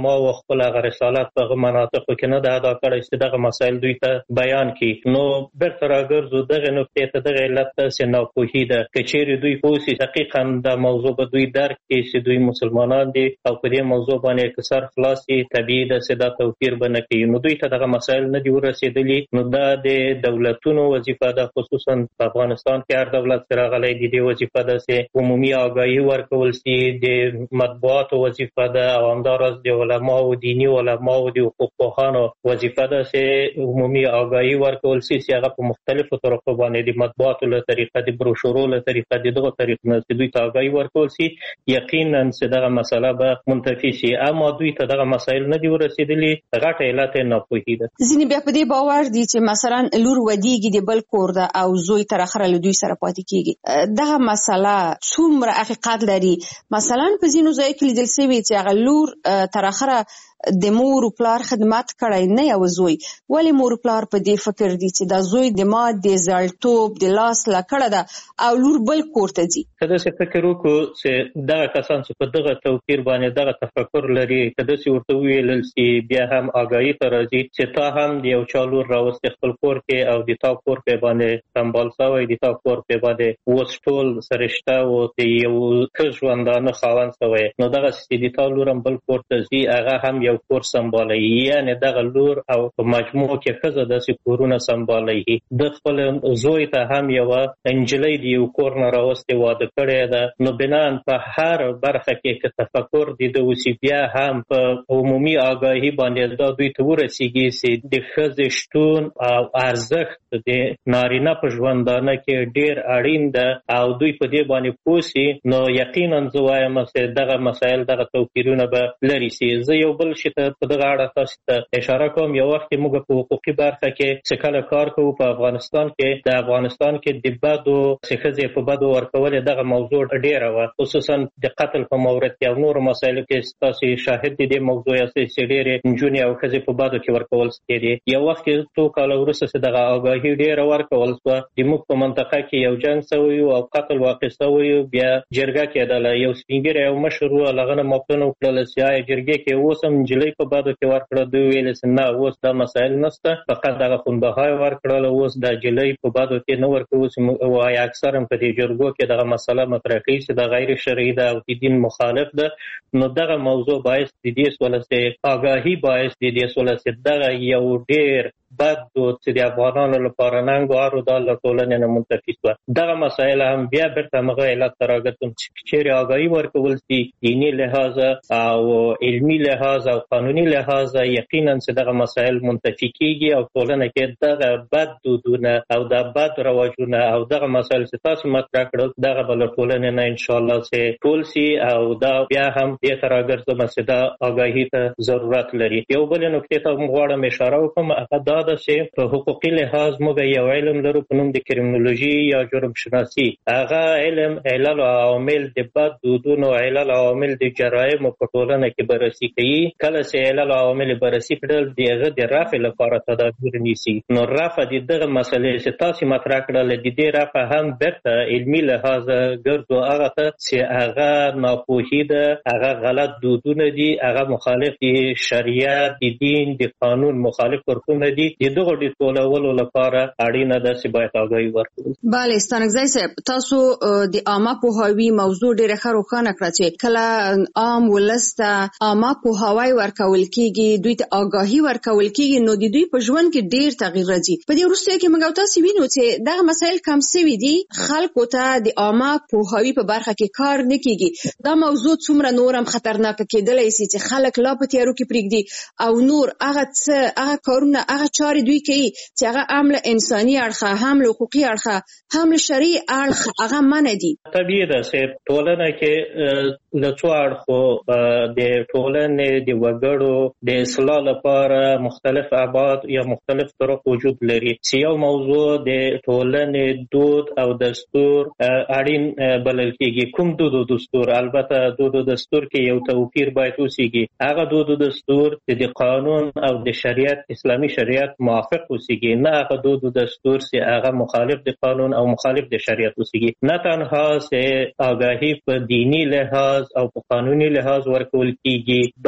خپل هغه رسالت په هغه مناطقو کې نه ده ادا کړی چې دغه مسایل دوی ته بیان کړي. نو بیرته راګرځو دغه نکتې ته، دغه علت ته چې ناپوهي ده. که چیرې دوی پوه سي حقیقا دا موضوع به دوی درک کړي چې دوی مسلمانان دي او په دې موضوع باندې که سر خلاص شي، طبیعي ده چې دا توپیر به نه کوي. نو دوی ته دغه مسایل نه دي ورسېدلي. نو دا د دولتونو وظیفه ده، خصوصا په افغانستان کې هر دولت چې راغلی د دې وظیفه ده چې عمومي آګاهي ورکول شي. د مطبوعاتو وظیفه ده او همداراز د علماو، دیني علماو، د حقوق پوهانو وظیفه ده چې عمومي آګاهي ورکول شي چې هغه په مختلفو طریقو باندې د مطبوعاتو له طریقه، د بروشورو له طریقه، د دغه طریقو نه چې دوی ته آګاهي ورکول شي، یقینا چې دغه مسله به منتفي شي. اما دوی ته دغه مسایل نه دي ورسېدلي. غټه علت یې ناپوهي ده. ځینې بیا په دې باور دي چې مثلا لور ودیږي د بل کور ده او زوی تر اخره له دوی سره پاتې کیږي. دغه مسله څومره حقیقت لري؟ مثلا په ځینو ځایو کې لیدل شوي چې هغه لور تر اخره د مور او پلار خدمت کړی نه یو زوی، ولې مور او پلار په دې فکر دي چې دا زوی د ما د زړتوب د لاس لکړه ده او لور بل کور ته ځي؟ که داسې فکر وکړو چې دغه کسان چې په دغه توپیر باندې دغه تفکر لري، که داسې ورته وویلل شي بیا هم آګاهي ته راځي چې تا هم د یو چا لور راوستې خپل کور کې او د تا کور پې باندې سمبال شوی، د تا کور پې باندې اوس ټول سرشته او د یو ښه ژوندانه خاوند شوی، نو دغسې چې د تا لور هم بل کور ته ځي، هغه هم یو کور سمبالوي. یعنې دغه لور او په مجموع کې ښځه داسې کورونه سمبالوي. د خپل زوی ته هم یوه نجلۍ د یو کور نه راوستې واده کړې ده. نو بناً په هر برخه کې که تفکر د ده وسي، بیا هم په عمومي آګاهي باندې دا دوی ته ورسېږي چې د ښځې شتون او ارزښت د نارینه په ژوندانه کې ډېر اړین ده او دوی په دې باندې پوه سي، نو یقینا زه وایم چې دغه مسایل، دغه توپیرونه به لرې سي. زه یو بل شي ته په دغه اړه تاسو ته اشاره کوم. یو وخت کې موږ په حقوقي برخه کې چې کله کار کوو په افغانستان کې، د افغانستان کې د بدو چې ښځې په بدو ورکولې دغه موضوع ډېره وه، خصوصا د قتل په مورد کې او نورو مسایلو کې تاسو شاهد د دې موضوع یاستئ چې ډېرې نجونې او ښځې په بدو کې ورکول کېدې. یو وخت کې څو کاله وروسته چې دغه آګاهي ډېره ورکول شوه، زموږ په منطقه کې یو جنګ شوی او قتل واقع شوی، بیا جرګه کېدله. یو سپین ږیری یو مشر و، هغه نه مفتونه وکړله چې آیا جرګې کې اوس هم نجلۍ په بدو کې ورکړه؟ دوی ویل چې نه، اوس دا مسایل نشته، فقط دغه خونبهای ورکړله، اوس دا نجلۍ په بدو کې نه ورکوو. وایي اکثر هم په دې جرګو کې دغه مسله مطرح کوي چې دا غیر شرعي ده او د دین مخالف ده. نو دغه موضوع باعث د دې سوله چې آګاهي باعث د دې سوله چې دغه یو ډېر بد دود چې د افغانانو لپاره ننګ وارو دا له ټولنې نه منتفي شوه. دغه مسایل هم بیا بیرته همغه علت ته راګرځم چې چیرې آګاهي ورکول شي دیني لحاظه او علمي لحاظ او قانوني لحاظه، یقینا چې دغه مسایل منتفي کېږي او ټولنه کې دغه بد دودونه او د بد رواجونه او دغه مسایل چې تاسو مطرح کړل، دغه به له ټولنې نه انشاءالله چې ټول شي او دا بیا هم دې ته راګرځم چې دا آګاهي ته ضرورت لري. یو بلې نکتې ته هم غواړم اشاره وکړم، هغه دا ده چې په حقوقي لحاظ موږ یو علم لرو په نوم د کریمینولوژي یا جرم شناسي. هغه علم علل او عوامل د بد دودونو، علل او عوامل د جرایمو په ټولنه کې بررسي کوي. کله چې علل او عوامل بررسي کړل، د هغه د رفع لپاره تدابیر نیسي. نو رفع د دغه مسلې چې تاسو مطرح کړل، د دې رفع هم بیرته علمي لحاظ ګرځو هغه ته چې هغه ناپوهي ده، هغه غلط دودونه دي، هغه مخالف دي شریعت، د دین، د قانون مخالف کارونه دي. د دغو د ټولولو لپاره اړینه ده چې باید آګاهي ورکړو. بله ستانکزی صاحب، تاسو د عامه پوهاوي موضوع ډېره ښه روښانه کړه چې کله عام ولس ته عامه پوهاوی ورکول کېږي، دوی ته آګاهي ورکول کېږي، نو د دوی په ژوند کې ډېر تغییر راځي. په دې وروستیو کې موږ او تاسو وینو چې دغه مسایل کم سوي دي، خلکو ته د عامه پوهاوي په برخه کې کار نه کېږي. دا موضوع څومره نور هم خطرناکه کېدلی شي چې خلک لا په تیارو کې پرېږدي او نور هغه څه، هغه کارونه، هغه چارې دوی کوي چې هغه هم له انساني اړخه، هم له حقوقي اړخه، هم له شرعي اړخه هغه منع دي. طبیعي ده چې ټولنه کې له څو اړخو د ټولنې د وګړو د اصلاح لپاره مختلف ابعاد یا مختلف طرق وجود لري. چې یو موضوع د ټولنې دود او دستور اړین بلل کېږي. کوم دود او دستور؟ البته دود او دستور کې یو توپیر باید وسیږي. هغه دود او دستور چې د قانون او د شریعت، اسلامي شریعت موافق وسیږي، نه هغه دود او دستور چې هغه مخالف د قانون او مخالف د شریعت وسیږي. نه تنها چې آګاهي په دینی لحاظ او په قانوني لحاظ ورکول کېږي، بلکې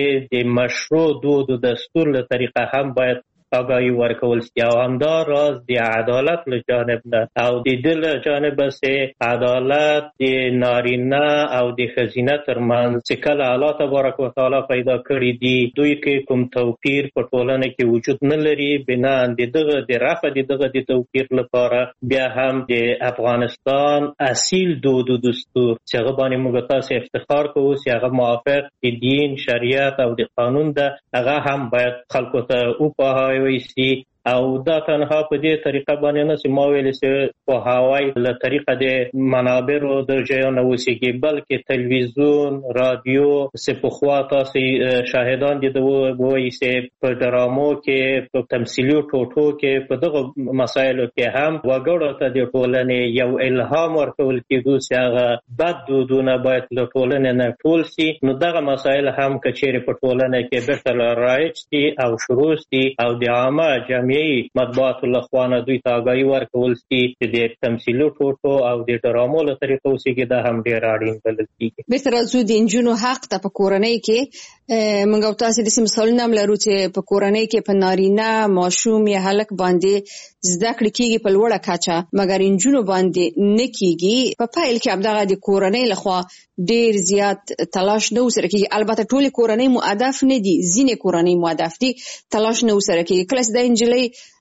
کې د مشروع دود او دستور له طریقه هم باید آگاهی ورکول سي او همدا راز د عدالت له جانب نه او د دې له جانب سه عدالت د نارینه او د ښځینه ترمنځ چې کله الله تبارک وتعالی پیدا کړی دي دوی کې کوم توپیر په ټولنه کې وجود نه لري. بنا د دغه د رفع د دغه د توپیر لپاره بیا هم د افغانستان اصیل دود او دستور چې هغه باندې موږ تاسو افتخار کوو چې هغه موافق د دین شریعت او د قانون ده هغه هم باید خلکو ته وپوهاوی ویسي او دا تنها په دې طریقه باندې نه چې ما ویل چې په هوای له طریقه د منابرو د ځایونو وسیږي بلکې تلویزیون رادیو چې په خوا تاسو شاهدان دي د وایي چې په ډرامو کې په تمثیلي ټوټو کې په دغه مسایلو کې هم وګړو ته د ټولنې یو الهام ورکول کېدو چې هغه بد دودونه باید له ټولنې نه ټول شي. نو دغه مسایل هم کچېرې په ټولنه کې بیرته رایج دي او شروع دي او د عامه جامعې مطبوعات لخوانه دوی ته آگاهی ورکول سي چې د تمثیلي ټوټو او د ډرامو له طریقو سیګي دا هم ډیر اړین بلل کیږي. بیرته راځو د انجونو حق ته په کورنۍ کې موږ او تاسو د مثالونه هم لرو چې په کورنۍ کې په نارینه ماشوم یا هلک باندې زده کړې کیږي په لوړه کچه مګر انجونو باندې نه کیږي. په پایل کې همدغه د کورنۍ لخوا ډیر زیات تلاش نه وسره کیږي. البته ټول کورنۍ مؤدف نه دي ځینې کورنۍ مؤدف دي تلاش نه وسره کیږي. کله چې د انجلۍ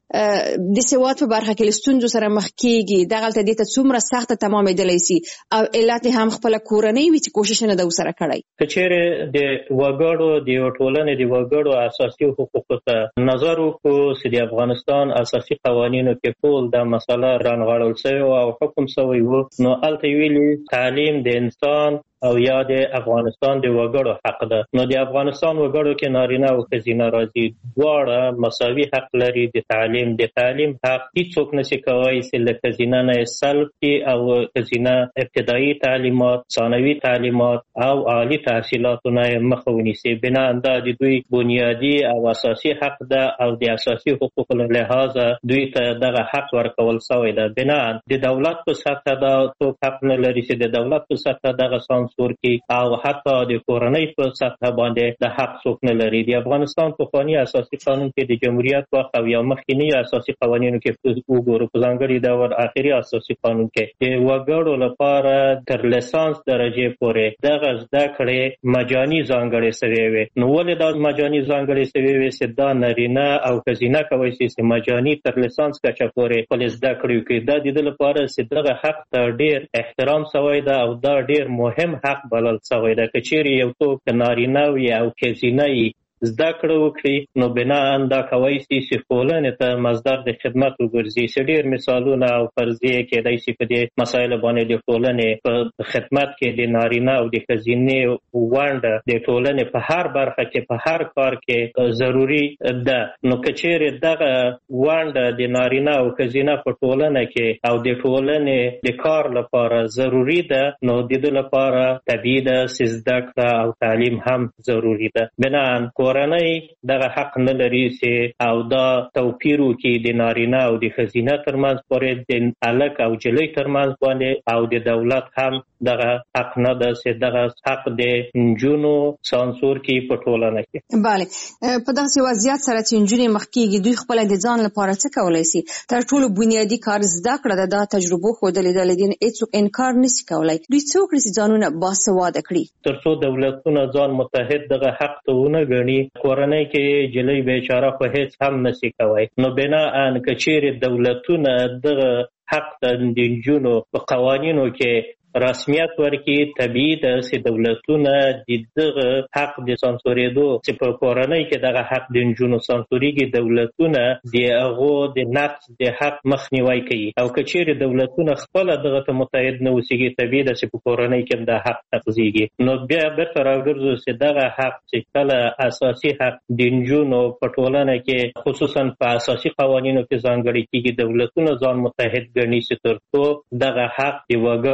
د سواد په برخه کې لستونزو سره مخ کیږي دغلته د ته څومره سخت تمامېدلی سي او علت هم خپل کورنۍ وي چې کوشش نه د وسره کړی. کچېره د وګړو د ټولنې د وګړو اساسي حقوقو ته نظر وکړو چې د افغانستان اساسي قوانینو کې ټول دا مسله رانغاړل شوی او حکم شوی وو. نو الته ویلي تعلیم د انسان او یا د افغانستان د وګړو حق ده. نو د افغانستان وګړو کې نارینه او ښځینه راځي دواړه مساوي حق لري د تعلیم. د تعلیم حق هیڅوک نشي کولی چې له ښځینه نه سلب کړي او ښځینه ابتدایي تعلیمات ثانوي تعلیمات او عالی تحصیلاتو نه مخه ونیسي. بنا دا د دوی بنیادي او اساسي حق ده او د اساسي حقوقو له لحاظه دوی ته دغه حق ورکول شوی ده. بنا د دولت په سطحه دا څوک حق نه لري چې د دولت په سطحه دغه سانسور کړي او حتی د کورنۍ په سطحه باندې د حق څوک نه لري. د افغانستان پخواني اساسي قانون کې د جمهوریت وخت او یا مخکینی اساسي قوانینو کې وګورو په ځانګړي ډول اخري اساسي قانون کې د وګړو لپاره تر لیسانس درجه پورې دغه زده کړې مجاني ځانګړې شوې وي. نو ولې دا مجاني ځانګړې شوې وي چې دا نارینه او ښځینه کولی شي چې مجاني تر لیسانس کچه پورې خپل زده کړې وکړي. دا د دې لپاره چې دغه حق ته ډېر احترام شوی ده او دا ډېر مهم حق بلل شوی ده. که چیرې یو څوک نارینه وي او ښځینه زده کړه وکړي نو بناء دا کوي چې ټولنې ته مصدر د خدمت وګرځي. چې ډېر مثالونه او فرضیې کېدای شي په دې مسایلو باندې د ټولنې په خدمت کې د نارینه او د ښځینې ونډه د ټولنې په هر برخه کې په هر کار کې ضروري ده. نو که چیرې دغه ونډه د نارینه او ښځینه په ټولنه کې او د ټولنې د کار لپاره ضروري ده نو د دې لپاره طبیعي ده چې زده کړه او تعلیم هم ضروري ده. بناء کورنۍ دغه حق نه لري چې او دا توپیر وکړي د نارینه او د ښځینه ترمنځ پورې د هلک او نجلۍ ترمنځ باندې او د دولت هم دغه حق نه ده چې دغه حق د نجونو سانسور کړي په ټولنه کې. بله په دغسې وضعیت سره چې نجونې مخ کېږي دوی خپله د ځان لپاره څه کولی شي؟ تر ټولو بنیادي کار زده کړه ده. دا تجربو ښودلې ده له دې نه هېڅوک انکار نشي کولی. دوی څه وکړي چې ځانونه باسواده کړي؟ تر څو دولتونه ځان متحد دغه حق ته ونه ګڼي کورنۍ کې نجلۍ بیچاره خو هیڅ هم نشي کوی. نو بنا ان که چیرې دولتونه دغه حق د نجونو په قوانینو کې رسمیت ورکړي طبیعي ده چې دولتونه د دغه حق د سانسورېدو چې په کورنۍ کې دغه حق د نجونو سانسورېږي دولتونه د هغو د نقص د حق مخنیوی کوي. او که چیرې دولتونه خپله دغه ته متحد نه اوسېږي طبیعي ده چې په کورنۍ کې د حق نقضېږي. نو بیا بیرته راوګرځو چې دغه حق چې کله اساسي حق د نجونو په ټولنه کې خصوصا په اساسي قوانینو کې ځانګړي کېږي دولتونه ځان متحد ګڼي چې تر څو دغه حق د وګړو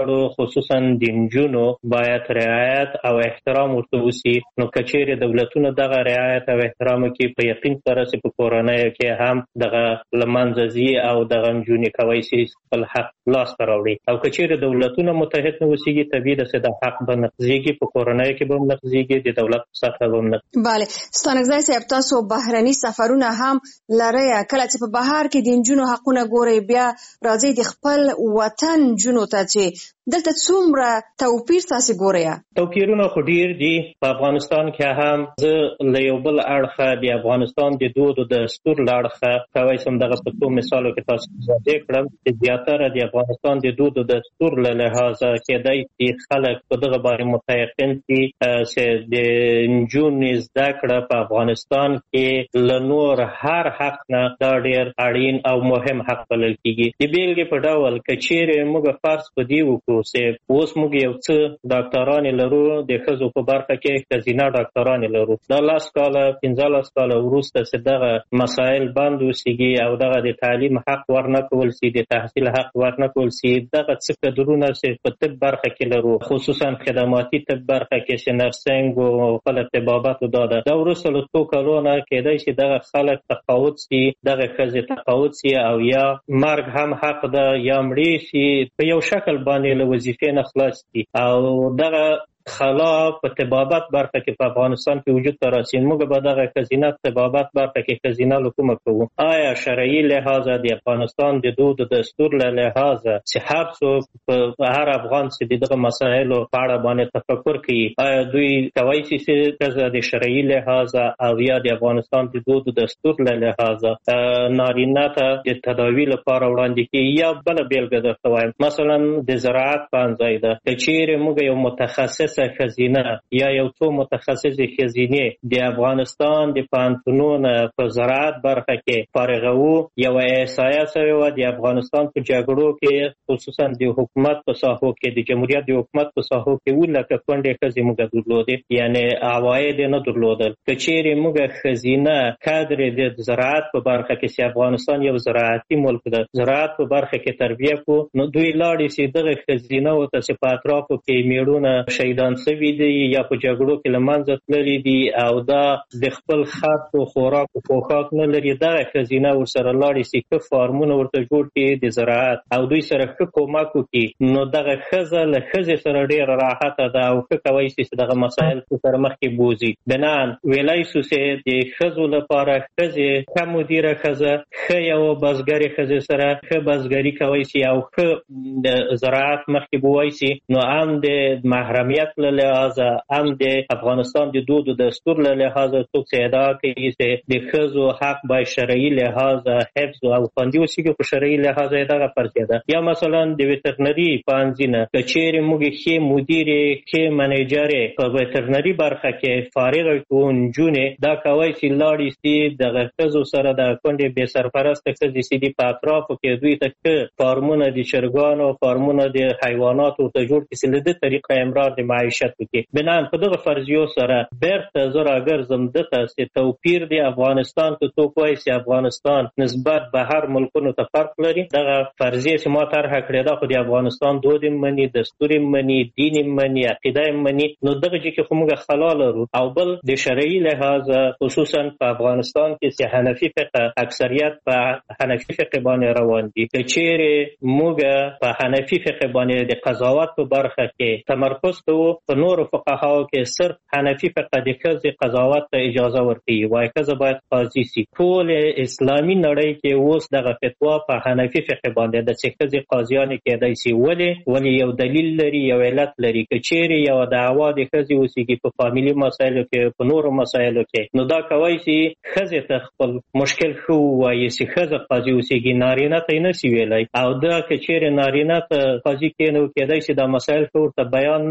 خصوصا د نجونو باید رعایت او احترام ورته وشي. نو که چیرې دولتونه دغه رعایت او احترام کوي په یقین سره چې په کورنیو کې هم دغه له منځه ځي او دغه نجونې کولی شي خپل حق لاسته راوړي. او که چیرې دولتونه متحد نه اوسېږي طبیعي ده چې د حق به نقضېږي، په کورنیو کې به هم نقضېږي، د دولت په سطحه به هم نقضېږي. بله ستانکزی صاحب، تاسو بهرني سفرونه هم لرئ، کله چې په بهر کې د نجونو حقونه ګورئ بیا راځئ د خپل وطن نجونو ته چې دلته څومره توپیر تاسو ګورئ؟ توپیرونه خو ډیر دي. په افغانستان کې هم زه له یو بل اړخه د افغانستان د دود او دستور له اړخه کولی شم دغه په څو مثالو کې تاسو واضح کړم چې زیاتره د افغانستان د دود او دستور له لحاظه کېدای شي خلک په دغه باندې متيقن دي چې د نجونو زده کړه په افغانستان کې له نور هر حق نه دا ډیر اړین او مهم حق بلل کېږي. د بیلګې په ډول که چیرې موږ فرض په دې وکړو چې اوس موږ یو څه ډاکټرانې لرو، د ښځو په برخه کې ښځینه ډاکټرانې لرو، دا لس کاله پنځلس کاله وروسته چې دغه مسایل بند وسیږي او دغه د تعلیم حق ورنه کول شي، د تحصیل حق ورنه کول شي، دغه څه کدرونه چې په طب برخه کې لرو، خصوصا خدماتي طب برخه کې چې نرسنګ او خپل طبابت او داده دا وروسته له څو کالو نه کېدای شي دغه خلک تقاعد شي، دغه ښځې تقاعد شي او یا مرګ هم حق ده یا مړې شي، په یو شکل باندې له وظیفې نه خلاص دي. او دغه خلا په طبابت برخه کې په افغانستان کې وجود ته راسي. موږ به دغه ښځینه طبابت برخه کې ښځینه لکومه کوو. آیا شرعي لحاظه د افغانستان د دود او دستور له لحاظه چې هر څوک په هر افغان چې دغه مسایلو په اړه باندې تفکر کوي، آیا دوی کولی شي چې ښځه د شرعي لحاظه او یا د افغانستان د دود او دستور له لحاظه نارینه ته د تداوی لپاره وړاندې کړي؟ یا بله بیلګه درته وایم، مثلا د زراعت پانځای ده، که چیرې موږ یو متخصص خزینه یا یو څو متخصص خزینه د افغانستان د پانتونونو په زراعت برخه کې فارغو، یو احصایه شوې وه د افغانستان په جګړو کې خصوصا د حکومت په ساحو کې د جمهوریت د حکومت په ساحو کې اووه لکه کونډې ښځې موږ درلودې، یعنی عواید یې نه درلودل. که چیرې موږ خزینه کادر د زراعت په برخه کې چې افغانستان یو زراعتي ملک ده، زراعت په برخه کې تربیه کو، نو دوی لاړې چې دغه خزینه ورته چې په اطرافو کې میړونه شهیدان سوي دي یا په جګړو کې له منځه تللي دي او دا د خپل خط او خوراک او پوښاک نه لري، دغه ښځینه ورسره لاړې شي ښه فارمونه ورته جوړ کړي د زراعت او دوی سره ښه کومک وکړي، نو دغه ښځه له ښځې سره ډېره راحته ده او ښه کولی شي چې دغه مسایل سره مخکې بوځي. بنان ویلی شو چې د ښځو لپاره ښځې ښه مدیره ښځه، ښه یوه بزګرې ښځې سره ښه بزګري کولی شي او ښه زراعت مخکې بوی شي، نو هم د محرمیت له لحاظه هم د افغانستان د دود او دستور له لحاظه څوک چې ادعا کوي چې د ښځو حق باید شرعي لحاظه حفظ او خوندي وسیږي، په شرعي لحاظه دغه فرضیه ده. یا مثلا د ویټرنري پوهنځي که چیرې موږ ښې مدیرې ښې منیجرې په ویټرنري برخه کې فارغه کړو نجونې، دا کولی شي لاړې شي دغه ښځو سره د کونډې بې سرپرسته ښځې چې دي په اطرافو کې دوی ته ښه فارمونه د چرګانو فارمونه د حیواناتو ورته جوړ کړي چې له دې طریقه امرار د معیشت وکړي. بنان په دغه فرضیو سره بیرته زه راګرځم دته چې توپیر د افغانستان که څوک وایي چې افغانستان نسبت به هر ملکونو ته فرق لري، دغه فرضیې چې ما طرحه کړې ده خو د افغانستان دود یې مني، دستور یې مني، دین یې مني، عقیده یې مني، نو دغه چې خو موږ خلا لرو. او بل د شرعي لحاظه خصوصا په افغانستان کې چې حنفي فقه اکثریت په حنفي فقه باندې روان دي، که چیرې موږ په حنفي فقه باندې د قضاوت په برخه کې تمرکز کوو، په نورو فقهاو کې صرف حنفي فقه د ښځې قضاوت ته اجازه ورکوي، وایي ښځه باید قاضي شي. ټول اسلامي نړۍ کې اوس دغه فتوا په حنفي فقه باندې ده چې ښځې قاضیانې کېدای شي. ولې؟ ولې یو دلیل لري، یو علت لري. که چیرې یوه دعوا د ښځې اوسېږي په فامیلي مسایلو کې، په نورو مسایلو کې، نو دا کولی شي ښځې ته خپل مشکل ښه ووایي چې ښځه قاضي اوسېږي، نارینه ته یې نه شي ویلی. او دا که چیرې نارینه ته قاضي کېنو کېدای شي دا مسایل ښه ورته بیان نه کړي،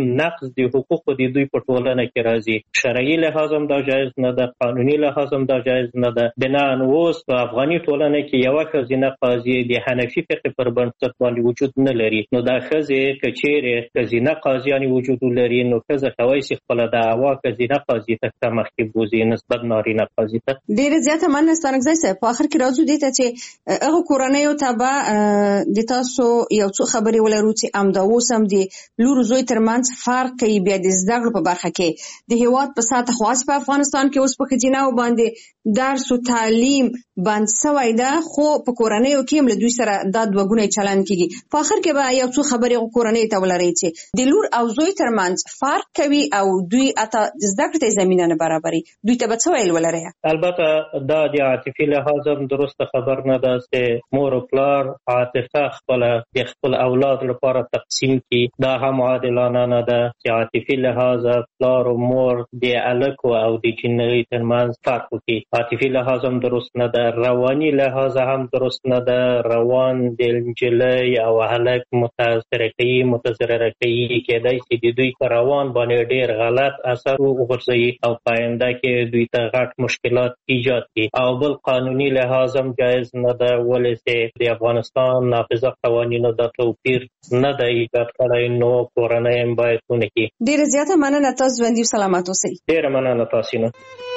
نقض د حقوقو د دوی په ټولنه کې راځي. شرعي لحاظ هم دا جایز نه ده، قانوني لحاظ هم دا جایز نه ده. بنا اوس په افغاني ټولنه کې یوه ښځینه قاضي د حنفي فقه پر بنسټ باندې وجود نه لري. نو دا ښځې که چیرې ښځینه قاضیانې وجود ولري نو ښځه کولی شي خپله دعوا ښځینه قاضي ته مخکې بوځي نسبت نارینه قاضي ته. ډېره زیاته مننه ستانکزی صاحب. په آخر کې راځو دې ته چې هغه کورنیو ته به د تاسو یو څو خبرې ولرو چې همدا اوس هم د لور زوی ترمنځ فرق کوي بیا د زده کړو په برخه کې د هېواد په سطح خاص په افغانستان کې اوس په ښځینهو باندې درس او تعلیم بند شوی ده، خو په کورنیو کې هم له دوی سره دا دوه ګونی چلند کېږي. په آخر کې به یو څو خبرې کورنۍ ته ولرئ چې د لور او زوی ترمنځ فرق کوي او دوی اته زده کړې ته زمینه نه برابري، دوی ته به څه ویل ولرئ؟ البته دا د عاطفي لحاظ هم درسته خبر نه ده چې مور او پلار عاطفه خپله د خپل اولاد لپاره تقسیم کړي. دا هم عادلانه نه ده چې عاطفي لحاظ پلار او مور د هلکو او د جینۍ ترمنځ فرق وکړي. عاطفي لحاظ هم درست نه ده، رواني لحاظ هم درست نه ده. روان د نجلۍ او هلک متاثره کوي، متضرره کوي. کېدای شي د دوی په روان باندې ډېر غلط اثر وغورځوي او په آینده کې دوی ته غټ مشکلات ایجاد کړي. او بل قانوني لحاظ هم جایز نه ده، ولې چې د افغانستان نافذه قوانینو دا توپیر نه ده ایجاد کړی، نو کورنۍ هم باید ونه کړي. ډېره زیاته مننه، تاسو ژوندي او سلامت اوسئ. ډېره مننه تاسو نه.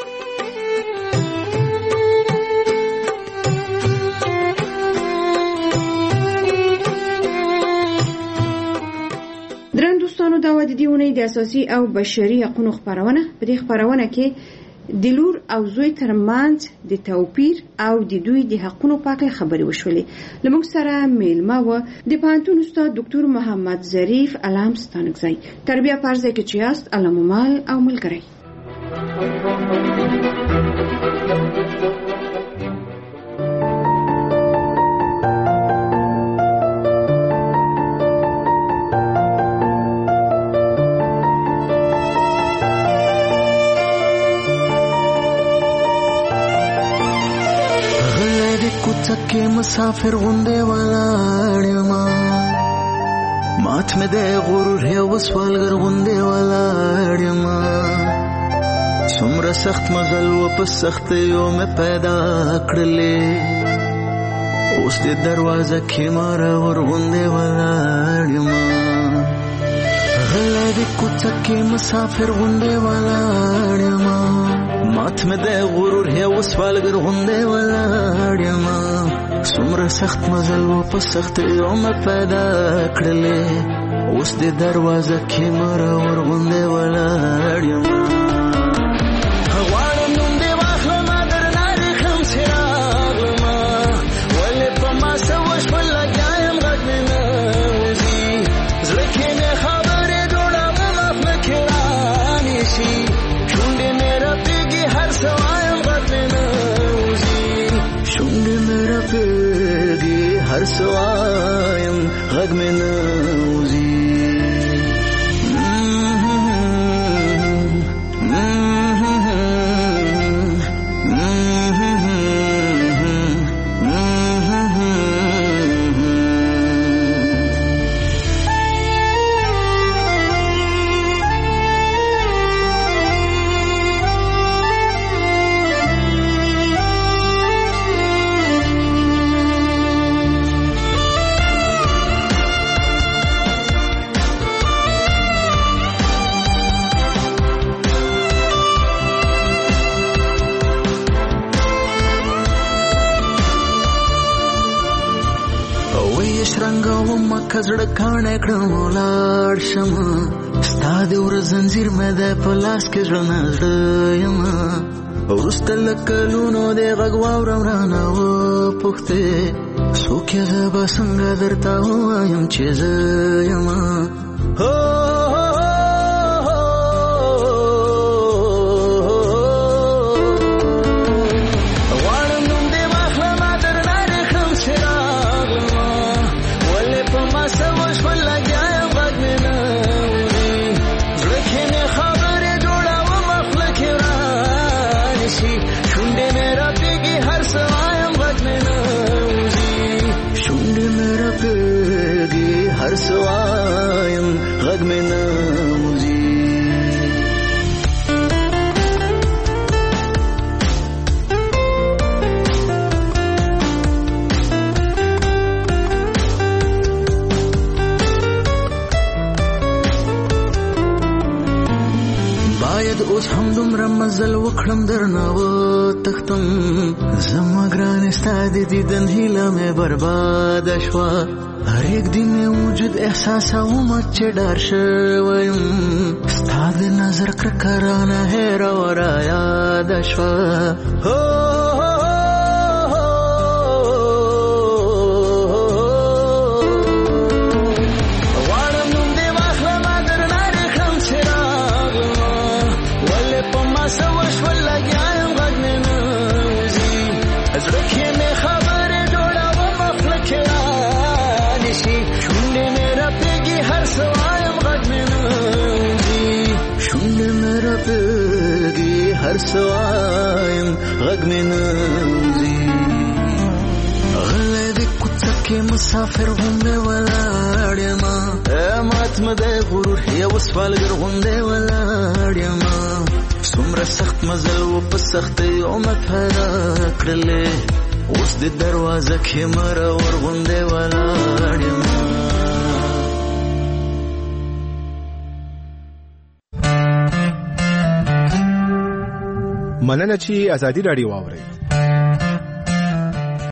درن دوستانو، دا و د دې اونۍ د اساسي او بشري حقوقو خپرونه. په دې خپرونه کې د لور او زوی ترمنځ د توپیر او د دوی د حقوقو په اړه خبرې وشولې. لمونږ سره میلمه و د پوهنتون استاد ډاکټر محمد ظریف علام ستانکزی. تربیه پرځای کې چې یاست علامال او ملګری. چکے مسافر غندے ولاړ ما مات مې د غرور هو سوالګر غندے ولاړ ما څومره سخت مزل و په سخت یو مې پیدا کړلې اوس دې دروازه کې مار ور غندے ولاړ ما غلا دې کوڅه مسافر غندے ولاړ ما مات مې د غرور هو سوالګر غندے ولاړ ما څومره سخت مزل و په سخت یو مې پیدا کړلې اوس دې دروازه کې مار ور غندے ولاړ ما غواړم نوم دې واخلم درنه رخم څراغ ما ولې په ما سوش په لګایم غږ مې نه وځي زړه کې مې خبرې جوړوم خپل کې رانیشي شونډې مې رپېږي هر څه وایم غږ مې نه وځي شونډې مې رپېږي هر څه وایم غږ مې نه وځي کزړه کانه کړم ولاړ شم ستا د ور زنجیر مې د پلاس کې ژوند یم ورسته لکلونو د غږ واورم رانه و پوښتې څوک یې زه به څنګه درته ووایم چې زه یم هر سوایم غږ مې نه اوس هم دومره مزل وکړم درنه وتښتم زما ګرانې ستا د دیدن هیله مې برباده شوه هر یک دی مې وجود احساسوم چې ډار شوی یم ستا د نظر کرکه رانه هېره و رایاده شوه هر سوایم غږ مې نوځي غلی د کوڅه کې مسافر غوندې ولاړ یمه مات مې دی غرور یو سوالګر غوندې ولاړ یمه څومره سخت مزل و په سختیو مې پیدا کړلې اوس د دروازه کې مرور غوندې ولاړ یمه مننه چې ازادي راډیو واورئ.